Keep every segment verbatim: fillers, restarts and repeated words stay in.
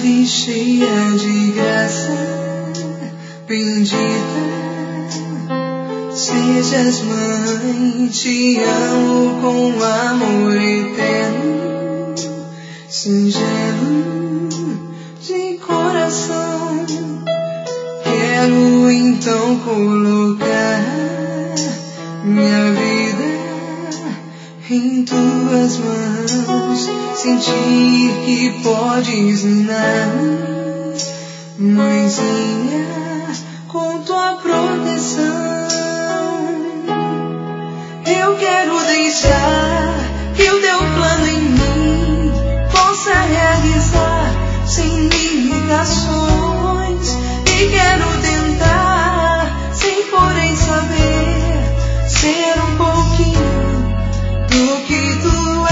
Ave cheia de graça, bendita sejas mãe, te amo com amor eterno, singelo de coração. Quero então colocar minha vida em tuas mãos, sentir que podes minar-me, mãezinha, com tua proteção. Eu quero deixar que o teu plano em mim possa realizar sem limitações, e quero tentar, sem porém saber, ser um pouquinho do que tu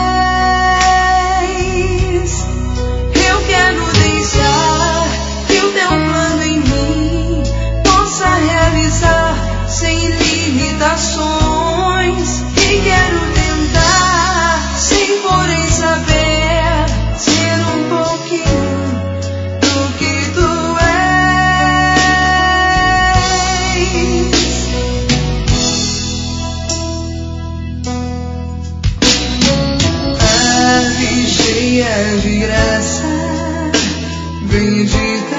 és. Eu quero deixar que o teu plano em mim possa realizar sem limitações, e quero tentar, sem porém saber, ser um pouquinho do que tu és. Ave cheia de graça, bendita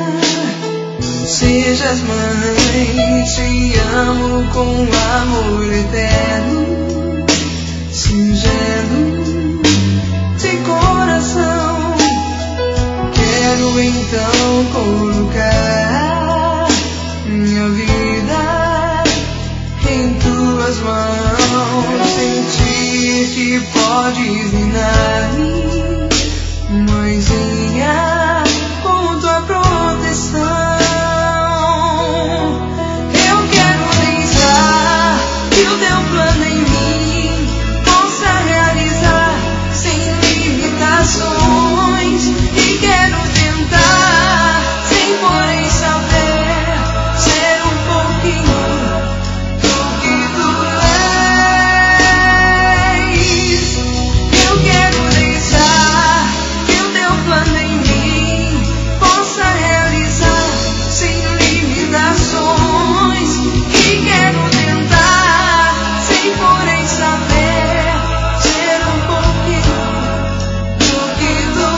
sejas mãe, te amo com amor eterno, singelo de coração. Quero então colocar minha vida em tuas mãos, sentir que podes minar-me, mãezinha, com tua proteção. Eu quero deixar que o teu plano em mim possa realizar sem limitações, e quero tentar, sem porém saber, ser um pouquinho do que tu és. Eu quero deixar que o teu plano em mim possa realizar sem limitações, e quero tentar, sem porém saber, ser um pouquinho do que tu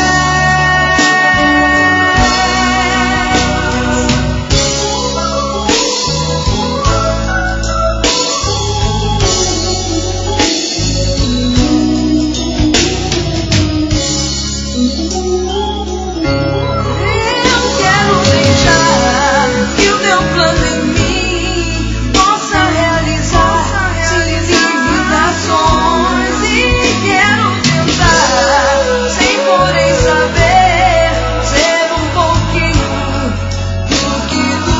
Eu quero deixar que o teu plano em mim possa realizar sem limitações, e quero tentar, sem porém saber, ser um pouquinho do que tu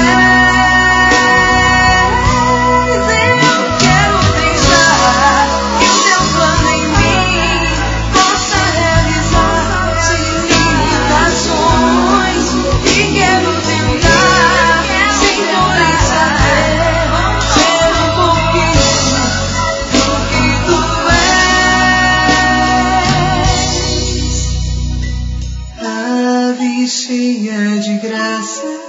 és. Eu quero deixar que o teu plano em mim possa realizar sem limitações, e quero tentar, sem porém saber, ser um pouquinho do que tu és. Ave cheia de graça,